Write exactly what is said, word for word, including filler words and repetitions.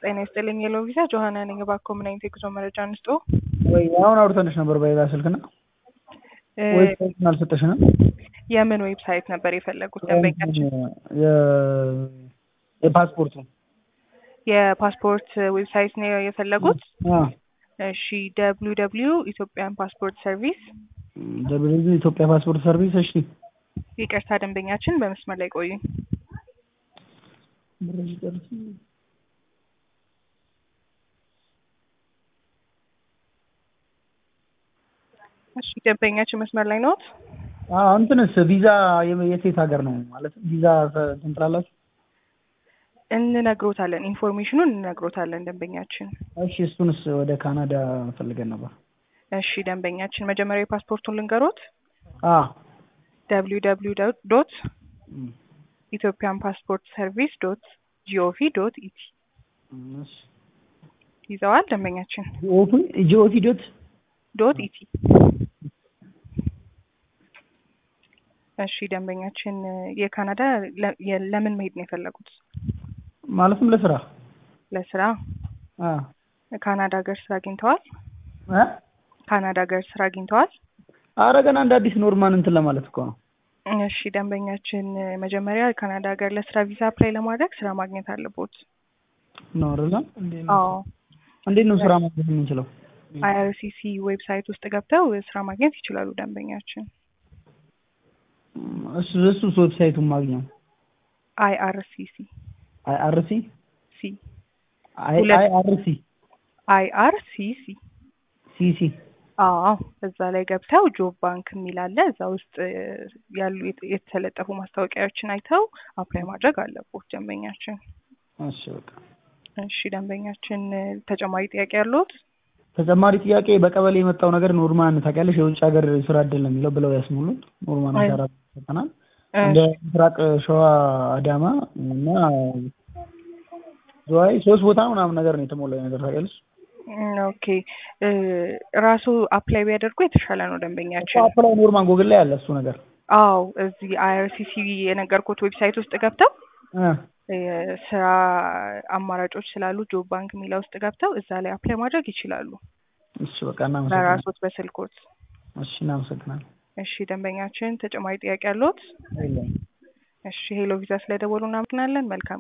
ጤና ይስጥልኝ የሎ ቪዛ ጆሃና ነኝ። እባክዎ ምን አይነት የጉዞ መረጃ እንስጦ? ወይ አሁን አውርተንሽ ነበር በሌላ ስልክና ዌብሳይቱን አልሰጠሽንም? የምን ዌብሳይት ነበር የፈለጉት ደንበኛችን? የ የፓስፖርቱ የፓስፖርት ዌብሳይት ነው የፈለጉት? አዎ። እሺ ደብሊው ደብሊው ኢትዮጵያን ፓስፖርት ሰርቪስ ደብሊው ደብሊው ኢትዮጵያ ፓስፖርት ሰርቪስ። እሺ ይቅርታ ደንበኛችን በመስመር ላይ ቆዩ። እሺ ደንበኛችን መስመር ላይ ነው? አዎ። እንትንስ ቪዛ የሴት ሀገር ነው ማለት ቪዛ ትንጥላላችሁ? እንነግሮታለን፣ ኢንፎርሜሽኑን እንነግሮታለን ደንበኛችን። እሺ እሱንስ ወደ ካናዳ ፈልገን ነበር። እሺ ደንበኛችን መጀመሪያ የፓስፖርቱን ልንገሮት? አዎ። ደብሊው ደብሊው ዶት ኢትዮጵያን ፓስፖርት ሰርቪስ ዶት ጂኦቪ ዶት ኢቲ እሺ ይዘዋል ደንበኛችን? ጂኦቪ ጂኦቪ ዶት ዶት ኢቲ። እሺ ደንበኛችን የካናዳ ለምን መሄድ ነው የፈለጉት? ማለትም ለስራ። ለስራ? አዎ። ካናዳ ሀገር ስራ አግኝተዋል? እ ካናዳ ሀገር ስራ አግኝተዋል? ኧረ ገና እንደ አዲስ ኖርማን እንትን ለማለት እኮ ነው። እሺ ደንበኛችን መጀመሪያ ካናዳ ሀገር ለስራ ቪዛ አፕላይ ለማድረግ ስራ ማግኘት አለቦት። ነው አይደል? አዎ። እንዴት ነው ስራ ማግኘት የምንችለው? አይአርሲሲ ዌብሳይት ውስጥ ገብተው ስራ ማግኘት ይችላሉ ደንበኛችን። እሱ እሱ ዌብሳይቱን ማግኘው አይአርሲሲ አይአርሲ ሲ አይአርሲ አይአርሲሲ ሲሲ። አዎ እዛ ላይ ገብተው ጆብ ባንክ የሚል አለ። እዛ ውስጥ ያሉ የተለጠፉ ማስታወቂያዎችን አይተው አፕላይ ማድረግ አለቦት ደንበኛችን። እሺ በቃ እሺ ደንበኛችን ተጨማሪ ጥያቄ ያለዎት? ተጨማሪ ጥያቄ በቀበሌ የመጣው ነገር ኖርማን ታውቂያለሽ፣ የውጭ ሀገር ስራ አይደለም የሚለው ብለው ያስሙሉን። ኖርማን አሻራ ተሰጠናል። እንደ ምስራቅ ሸዋ፣ አዳማ እና ዝዋይ ሶስት ቦታ ምናምን ነገር ነው የተሞላው ነገር ታውቂያለሽ። ኦኬ ራሱ አፕላይ ቢያደርጉ የተሻለ ነው ደንበኛችን። አፕላይ ኖርማን ጎግል ላይ አለ እሱ ነገር። አዎ እዚህ አይአርሲሲ የነገርኩት ዌብሳይት ውስጥ ገብተው ስራ አማራጮች ስላሉ ጆብ ባንክ የሚለው ውስጥ ገብተው እዛ ላይ አፕላይ ማድረግ ይችላሉ። እሺ በቃ እናመሰግናለን። በራስዎት በስልክዎት። እሺ እናመሰግናለን። እሺ ደንበኛችን ተጨማሪ ጥያቄ አለዎት? የለም። እሺ ሄሎ ቪዛ ስለደወሉ እናመሰግናለን። መልካም